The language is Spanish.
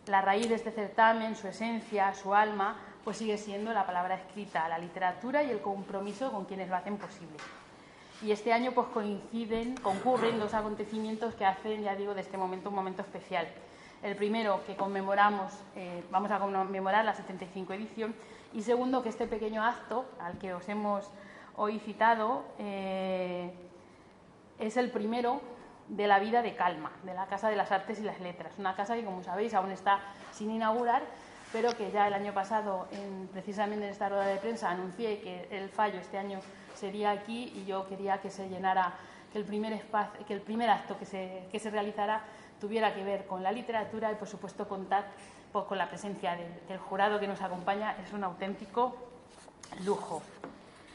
la raíz de este certamen, su esencia, su alma, pues sigue siendo la palabra escrita, la literatura y el compromiso con quienes lo hacen posible. Y este año pues concurren dos acontecimientos que hacen, ya digo, de este momento un momento especial. El primero, que vamos a conmemorar la 75 edición, y segundo, que este pequeño acto al que os hemos hoy citado es el primero de la vida de Calma, de la Casa de las Artes y las Letras, una casa que, como sabéis, aún está sin inaugurar, pero que ya el año pasado, precisamente en esta rueda de prensa, anuncié que el fallo este año sería aquí, y yo quería que se llenara, que el primer acto que se realizara tuviera que ver con la literatura y, por supuesto, contar pues, con la presencia del jurado que nos acompaña. Es un auténtico lujo.